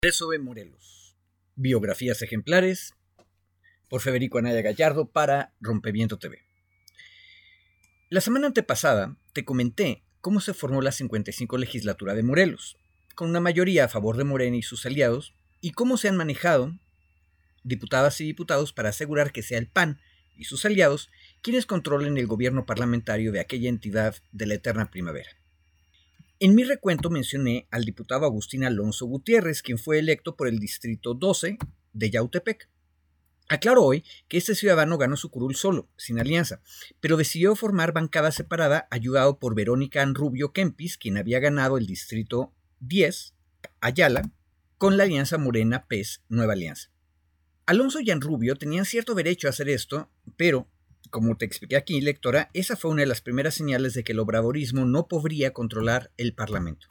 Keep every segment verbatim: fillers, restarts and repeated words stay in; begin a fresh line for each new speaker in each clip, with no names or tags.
Congreso de Morelos. Biografías ejemplares por Federico Anaya Gallardo para Rompimiento T V. La semana antepasada te comenté cómo se formó la cincuenta y cinco legislatura de Morelos, con una mayoría a favor de Morena y sus aliados, y cómo se han manejado diputadas y diputados para asegurar que sea el P A N y sus aliados quienes controlen el gobierno parlamentario de aquella entidad de la eterna primavera. En mi recuento mencioné al diputado Agustín Alonso Gutiérrez, quien fue electo por el distrito doce de Yautepec. Aclaro hoy que este ciudadano ganó su curul solo, sin alianza, pero decidió formar bancada separada ayudado por Verónica Anrubio Kempis, quien había ganado el distrito diez, Ayala, con la alianza Morena P E S Nueva Alianza. Alonso y Anrubio tenían cierto derecho a hacer esto, pero, como te expliqué aquí, lectora, esa fue una de las primeras señales de que el obradorismo no podría controlar el Parlamento.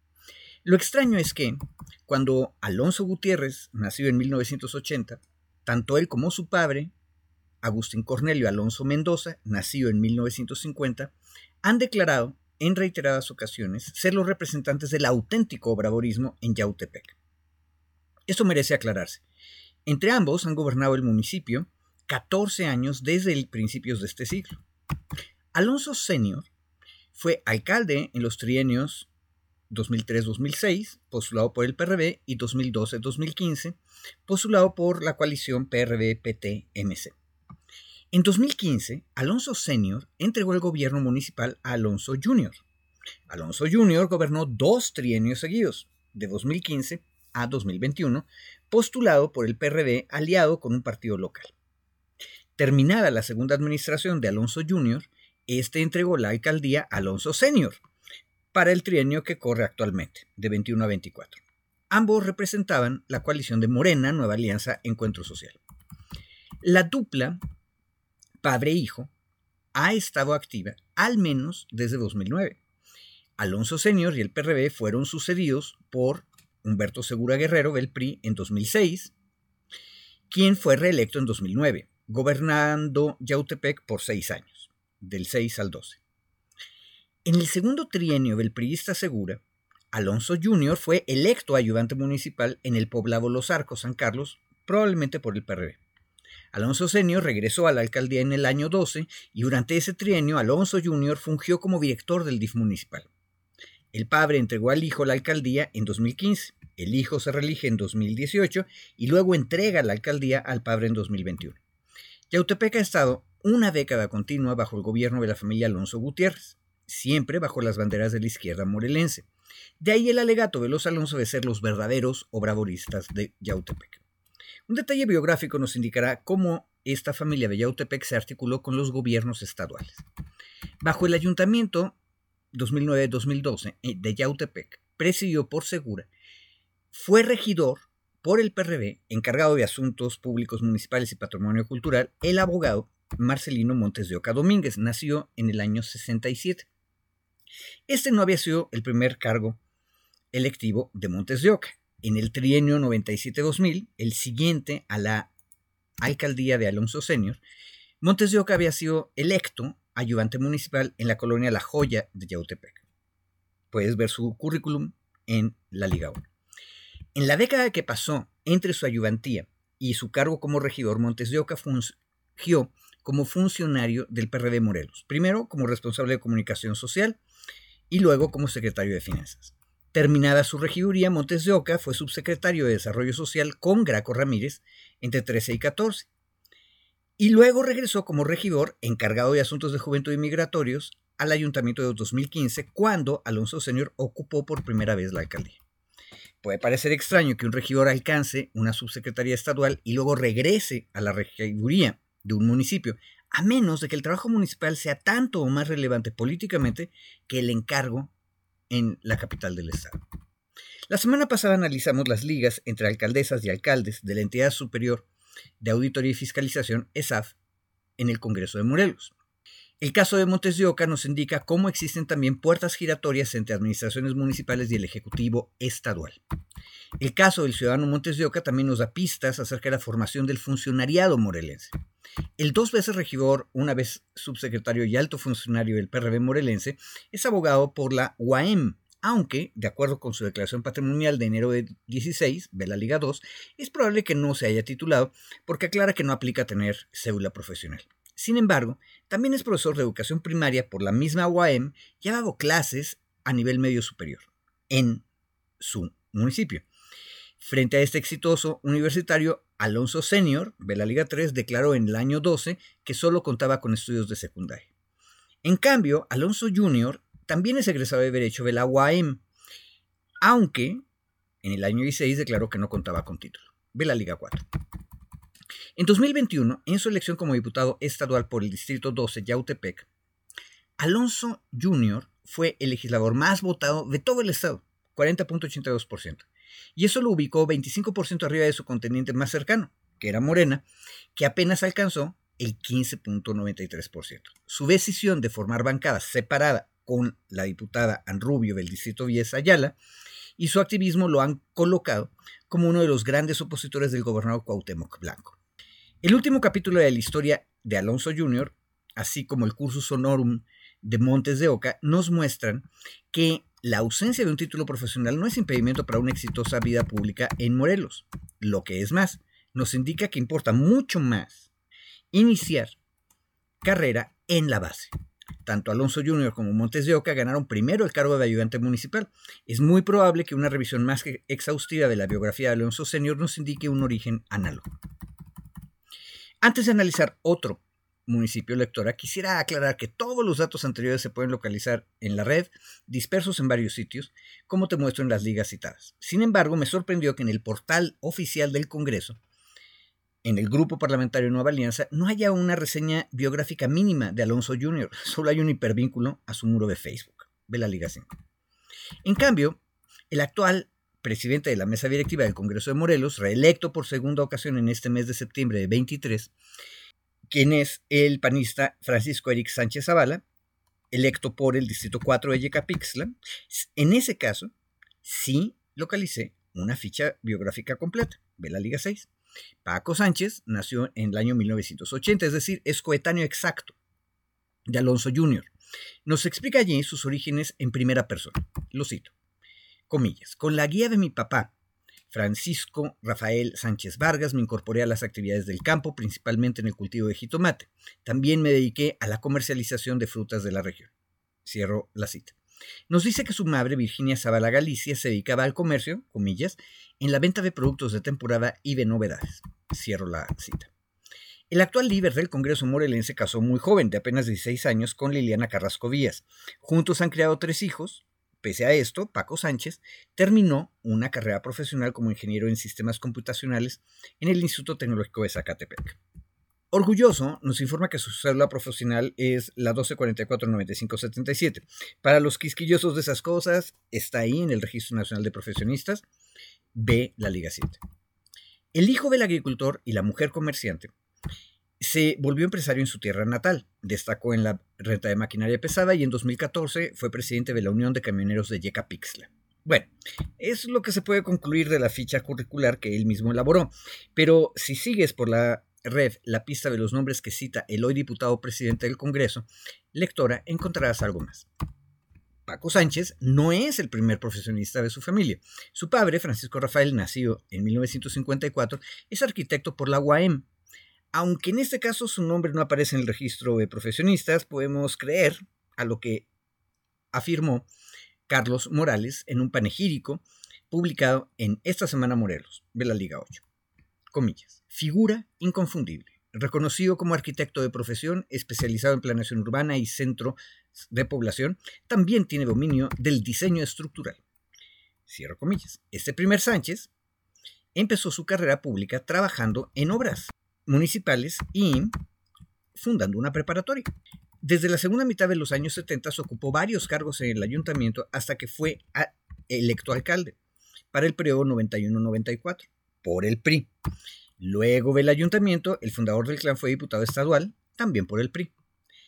Lo extraño es que, cuando Alonso Gutiérrez, nacido en mil novecientos ochenta, tanto él como su padre, Agustín Cornelio Alonso Mendoza, nacido en mil novecientos cincuenta, han declarado en reiteradas ocasiones ser los representantes del auténtico obradorismo en Yautepec. Esto merece aclararse. Entre ambos han gobernado el municipio catorce años desde el principios de este siglo. Alonso Senior fue alcalde en los trienios dos mil tres a dos mil seis, postulado por el P R D, y dos mil doce a dos mil quince, postulado por la coalición P R D P T M C. En dos mil quince, Alonso Senior entregó el gobierno municipal a Alonso Junior Alonso Junior gobernó dos trienios seguidos, de dos mil quince a dos mil veintiuno, postulado por el P R D aliado con un partido local. Terminada la segunda administración de Alonso Junior, este entregó la alcaldía a Alonso Senior para el trienio que corre actualmente, de veintiuno a veinticuatro. Ambos representaban la coalición de Morena, Nueva Alianza, Encuentro Social. La dupla padre-hijo ha estado activa al menos desde dos mil nueve. Alonso Senior y el P R D fueron sucedidos por Humberto Segura Guerrero del P R I en dos mil seis, quien fue reelecto en dos mil nueve, gobernando Yautepec por seis años, del seis al doce. En el segundo trienio del priista Segura, Alonso Junior fue electo ayudante municipal en el poblado Los Arcos, San Carlos, probablemente por el P R D. Alonso Senior regresó a la alcaldía en el año doce y durante ese trienio Alonso Junior fungió como director del D I F municipal. El padre entregó al hijo la alcaldía en dos mil quince, el hijo se reelige en dos mil dieciocho y luego entrega la alcaldía al padre en dos mil veintiuno. Yautepec ha estado una década continua bajo el gobierno de la familia Alonso Gutiérrez, siempre bajo las banderas de la izquierda morelense. De ahí el alegato de los Alonso de ser los verdaderos obradoristas de Yautepec. Un detalle biográfico nos indicará cómo esta familia de Yautepec se articuló con los gobiernos estaduales. Bajo el ayuntamiento dos mil nueve a dos mil doce de Yautepec, presidido por Segura, fue regidor por el P R D, encargado de asuntos públicos municipales y patrimonio cultural, el abogado Marcelino Montes de Oca Domínguez, nació en el año sesenta y siete. Este no había sido el primer cargo electivo de Montes de Oca. En el trienio noventa y siete a dos mil, el siguiente a la alcaldía de Alonso Senior, Montes de Oca había sido electo ayudante municipal en la colonia La Joya de Yautepec. Puedes ver su currículum en la Liga uno. En la década que pasó entre su ayudantía y su cargo como regidor, Montes de Oca fungió como funcionario del P R D Morelos, primero como responsable de comunicación social y luego como secretario de Finanzas. Terminada su regiduría, Montes de Oca fue subsecretario de Desarrollo Social con Graco Ramírez entre trece y catorce. Y luego regresó como regidor encargado de asuntos de juventud y migratorios al ayuntamiento de dos mil quince, cuando Alonso Senior ocupó por primera vez la alcaldía. Puede parecer extraño que un regidor alcance una subsecretaría estadual y luego regrese a la regiduría de un municipio, a menos de que el trabajo municipal sea tanto o más relevante políticamente que el encargo en la capital del estado. La semana pasada analizamos las ligas entre alcaldesas y alcaldes de la entidad superior de Auditoría y Fiscalización, E S A F, en el Congreso de Morelos. El caso de Montes de Oca nos indica cómo existen también puertas giratorias entre administraciones municipales y el Ejecutivo estadual. El caso del ciudadano Montes de Oca también nos da pistas acerca de la formación del funcionariado morelense. El dos veces regidor, una vez subsecretario y alto funcionario del P R D morelense, es abogado por la U A M, aunque, de acuerdo con su declaración patrimonial de enero de dieciséis, ve la Liga dos, es probable que no se haya titulado porque aclara que no aplica tener cédula profesional. Sin embargo, también es profesor de educación primaria por la misma U A M y ha dado clases a nivel medio superior en su municipio. Frente a este exitoso universitario, Alonso Senior, de la Liga tres, declaró en el año doce que solo contaba con estudios de secundaria. En cambio, Alonso Junior también es egresado de Derecho de la U A M, aunque en el año dieciséis declaró que no contaba con título. Ve la Liga cuatro. En dos mil veintiuno, en su elección como diputado estadual por el Distrito doce Yautepec, Alonso Junior fue el legislador más votado de todo el estado, cuarenta punto ochenta y dos por ciento. Y eso lo ubicó veinticinco por ciento arriba de su contendiente más cercano, que era Morena, que apenas alcanzó el quince punto noventa y tres por ciento. Su decisión de formar bancada separada con la diputada Ann Rubio del Distrito diez Ayala y su activismo lo han colocado como uno de los grandes opositores del gobernador Cuauhtémoc Blanco. El último capítulo de la historia de Alonso Junior, así como el cursus honorum de Montes de Oca, nos muestran que la ausencia de un título profesional no es impedimento para una exitosa vida pública en Morelos. Lo que es más, nos indica que importa mucho más iniciar carrera en la base. Tanto Alonso Junior como Montes de Oca ganaron primero el cargo de ayudante municipal. Es muy probable que una revisión más exhaustiva de la biografía de Alonso Senior nos indique un origen análogo. Antes de analizar otro municipio lectora, quisiera aclarar que todos los datos anteriores se pueden localizar en la red, dispersos en varios sitios, como te muestro en las ligas citadas. Sin embargo, me sorprendió que en el portal oficial del Congreso, en el Grupo Parlamentario Nueva Alianza, no haya una reseña biográfica mínima de Alonso Junior, solo hay un hipervínculo a su muro de Facebook. Ve la Liga cinco. En cambio, el actual presidente de la mesa directiva del Congreso de Morelos, reelecto por segunda ocasión en este mes de septiembre de veintitrés, quien es el panista Francisco Eric Sánchez Zavala, electo por el Distrito cuatro de Yecapixtla. En ese caso, sí localicé una ficha biográfica completa. Ve la Liga seis. Paco Sánchez nació en el año mil novecientos ochenta, es decir, es coetáneo exacto de Alonso Junior Nos explica allí sus orígenes en primera persona. Lo cito. Comillas. Con la guía de mi papá, Francisco Rafael Sánchez Vargas, me incorporé a las actividades del campo, principalmente en el cultivo de jitomate. También me dediqué a la comercialización de frutas de la región. Cierro la cita. Nos dice que su madre, Virginia Zavala Galicia, se dedicaba al comercio, comillas, en la venta de productos de temporada y de novedades. Cierro la cita. El actual líder del Congreso morelense se casó muy joven, de apenas dieciséis años, con Liliana Carrasco Díaz. Juntos han criado tres hijos. Pese a esto, Paco Sánchez terminó una carrera profesional como ingeniero en sistemas computacionales en el Instituto Tecnológico de Zacatepec. Orgulloso, nos informa que su cédula profesional es la doce cuarenta y cuatro noventa y cinco setenta y siete. Para los quisquillosos de esas cosas, está ahí en el Registro Nacional de Profesionistas. Ve la Liga siete. El hijo del agricultor y la mujer comerciante se volvió empresario en su tierra natal, destacó en la renta de maquinaria pesada y en dos mil catorce fue presidente de la Unión de Camioneros de Yecapixtla. Bueno, es lo que se puede concluir de la ficha curricular que él mismo elaboró, pero si sigues por la red la pista de los nombres que cita el hoy diputado presidente del Congreso, lectora, encontrarás algo más. Paco Sánchez no es el primer profesionista de su familia. Su padre, Francisco Rafael, nacido en mil novecientos cincuenta y cuatro, es arquitecto por la U A M. Aunque en este caso su nombre no aparece en el registro de profesionistas, podemos creer a lo que afirmó Carlos Morales en un panegírico publicado en Esta Semana Morelos, de la Liga ocho. Comillas. Figura inconfundible. Reconocido como arquitecto de profesión, especializado en planeación urbana y centro de población, también tiene dominio del diseño estructural. Cierro comillas. Este primer Sánchez empezó su carrera pública trabajando en obras municipales y fundando una preparatoria. Desde la segunda mitad de los años setenta se ocupó varios cargos en el ayuntamiento hasta que fue a, electo alcalde para el periodo noventa y uno noventa y cuatro por el P R I. Luego del ayuntamiento, el fundador del clan fue diputado estadual, también por el P R I.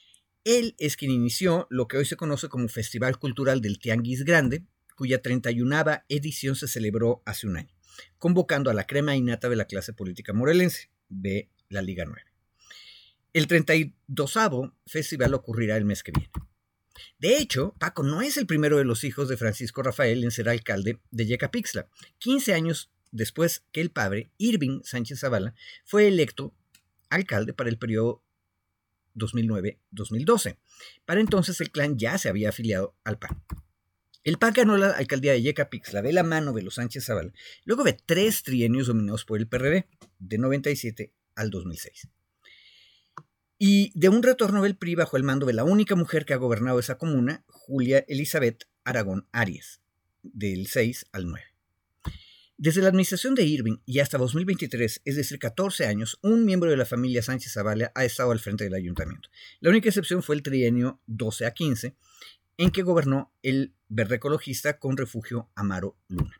Él es quien inició lo que hoy se conoce como Festival Cultural del Tianguis Grande, cuya treinta y unava edición se celebró hace un año, convocando a la crema innata de la clase política morelense, de la Liga nueve. El treinta y dosavo festival ocurrirá el mes que viene. De hecho, Paco no es el primero de los hijos de Francisco Rafael en ser alcalde de Yecapixtla. quince años después que el padre, Irving Sánchez Zavala, fue electo alcalde para el periodo dos mil nueve a dos mil doce. Para entonces el clan ya se había afiliado al P A N. El P A N ganó la alcaldía de Yecapixtla de la mano de los Sánchez Zavala, luego de tres trienios dominados por el P R D, de noventa y siete al dos mil seis. Y de un retorno del P R I bajo el mando de la única mujer que ha gobernado esa comuna, Julia Elizabeth Aragón Arias, del seis al nueve. Desde la administración de Irving y hasta dos mil veintitrés, es decir, catorce años, un miembro de la familia Sánchez Zavala ha estado al frente del ayuntamiento. La única excepción fue el trienio doce a quince, en que gobernó el verde ecologista con refugio Amaro Luna.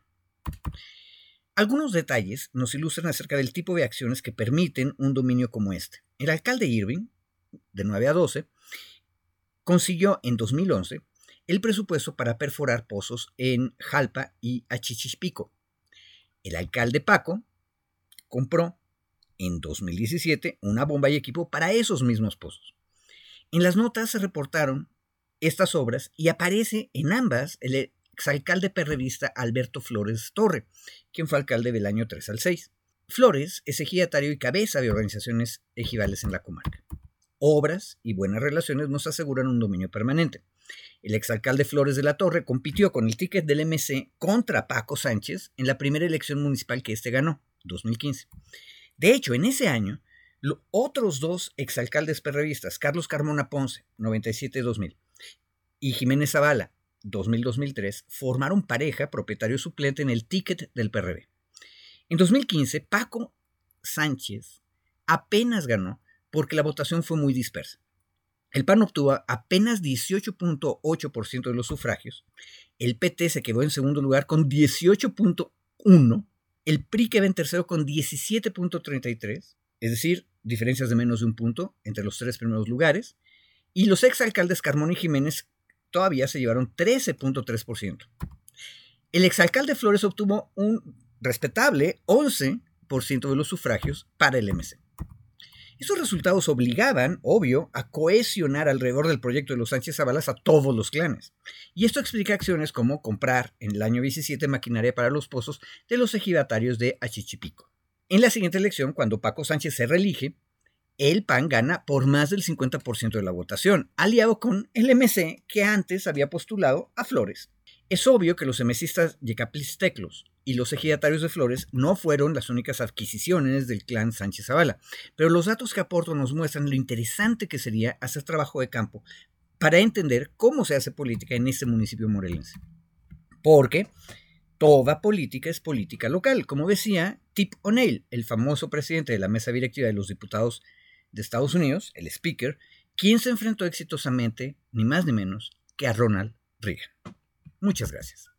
Algunos detalles nos ilustran acerca del tipo de acciones que permiten un dominio como este. El alcalde Irving, de nueve a doce, consiguió en dos mil once el presupuesto para perforar pozos en Jalpa y Achichipico. El alcalde Paco compró en dos mil diecisiete una bomba y equipo para esos mismos pozos. En las notas se reportaron estas obras y aparece en ambas el exalcalde perredista Alberto Flores Torre, quien fue alcalde del año tres al seis. Flores es ejidatario y cabeza de organizaciones ejidales en la comarca. Obras y buenas relaciones nos aseguran un dominio permanente. El exalcalde Flores de la Torre compitió con el ticket del M C contra Paco Sánchez en la primera elección municipal que éste ganó, dos mil quince. De hecho, en ese año, los otros dos exalcaldes perredistas, Carlos Carmona Ponce, noventa y siete a dos mil, y Jiménez Zavala, dos mil a dos mil tres, formaron pareja propietario suplente en el ticket del P R D. En dos mil quince, Paco Sánchez apenas ganó porque la votación fue muy dispersa. El P A N obtuvo apenas dieciocho punto ocho por ciento de los sufragios, el P T se quedó en segundo lugar con dieciocho punto uno, el P R I quedó en tercero con diecisiete punto treinta y tres, es decir, diferencias de menos de un punto entre los tres primeros lugares, y los exalcaldes Carmona y Jiménez todavía se llevaron trece punto tres por ciento. El exalcalde Flores obtuvo un respetable once por ciento de los sufragios para el M C. Esos resultados obligaban, obvio, a cohesionar alrededor del proyecto de los Sánchez Zavalas a todos los clanes. Y esto explica acciones como comprar en el año diecisiete maquinaria para los pozos de los ejidatarios de Achichipico. En la siguiente elección, cuando Paco Sánchez se reelige, el P A N gana por más del cincuenta por ciento de la votación, aliado con el M C que antes había postulado a Flores. Es obvio que los emesistas yecapixteclos y los ejidatarios de Flores no fueron las únicas adquisiciones del clan Sánchez Zavala, pero los datos que aporto nos muestran lo interesante que sería hacer trabajo de campo para entender cómo se hace política en este municipio morelense. Porque toda política es política local, como decía Tip O'Neill, el famoso presidente de la mesa directiva de los diputados de Estados Unidos, el Speaker, quien se enfrentó exitosamente, ni más ni menos, que a Ronald Reagan. Muchas gracias.